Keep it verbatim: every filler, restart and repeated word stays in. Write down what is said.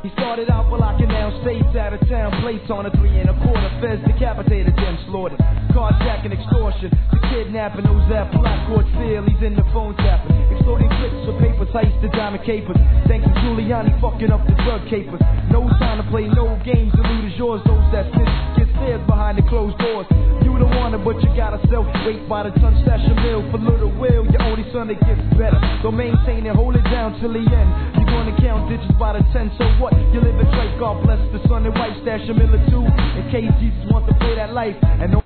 He started out by locking down states, out of town plates on a three and a quarter. Feds decapitated, then slaughtered. Carjacking, extortion, to kidnapping. Those that plot court seal, he's in the phone tapping. Extorting clips for papers, heist to diamond capers. Thanking Giuliani, fucking up the drug capers. No time to play, no games, the loot is yours. Those that snitch get stared behind the closed doors. You don't want it, but you gotta sell. Wait by the ton, stash a mill for little will. Your only son, it gets better. So maintain it, hold it down till the end. You're gonna count digits by the ten, so what? You live a trait, God bless the son and wife. Stash a mill or two in case Jesus wants to play that life. And no